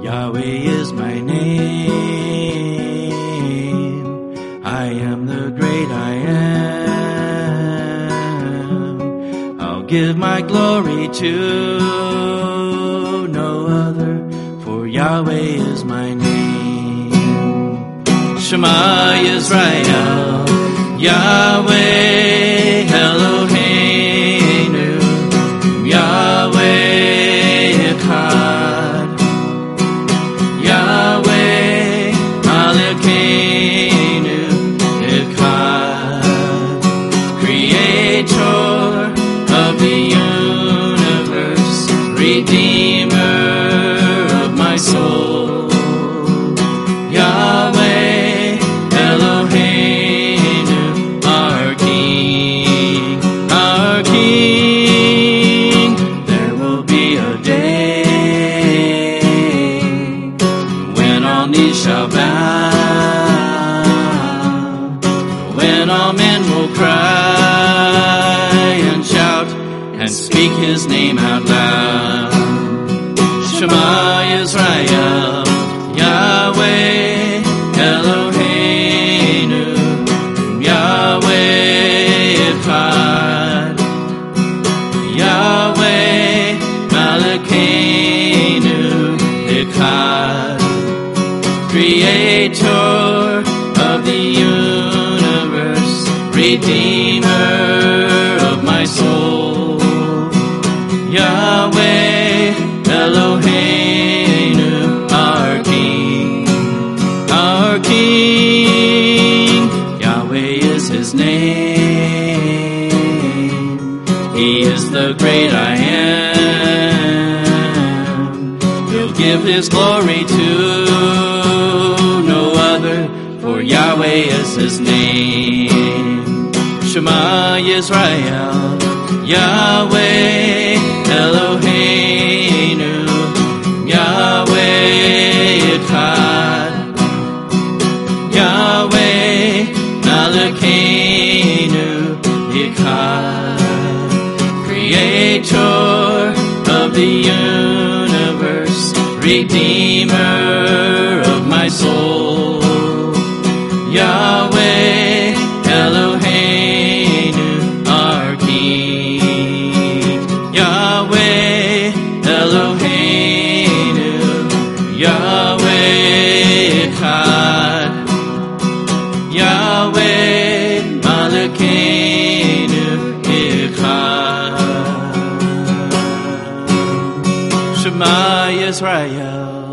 Yahweh is my name. I am the great I am. I'll give my glory to no other, for Yahweh is my name. Shema Yisrael, Yahweh Eloheinu, Yahweh Echad, Yahweh Malkeinu Echad, Creator of the universe, Redeemer of my soul, Yahweh Eloheinu, our King, our King. There will be a day when all knees shall bow, when all men will cry and shout and speak His name out loud. Shema Yisrael, Yahweh Eloheinu, Yahweh Echad, Yahweh Malkeinu Echad, Creator of the universe, Redeemer of my soul, Yahweh Eloheinu, our King, our King. Yahweh is His name. He is the great I am. He'll give His glory to no other, for Yahweh is His name. Shema Yisrael, Yahweh Eloheinu, Yahweh Echad, Yahweh Malkeinu Echad, Creator of the universe, Redeemer of my soul, Yahweh Eloheinu, our King, Yahweh Eloheinu, Yahweh Echad, Yahweh Malkeinu Echad. Shema Yisrael.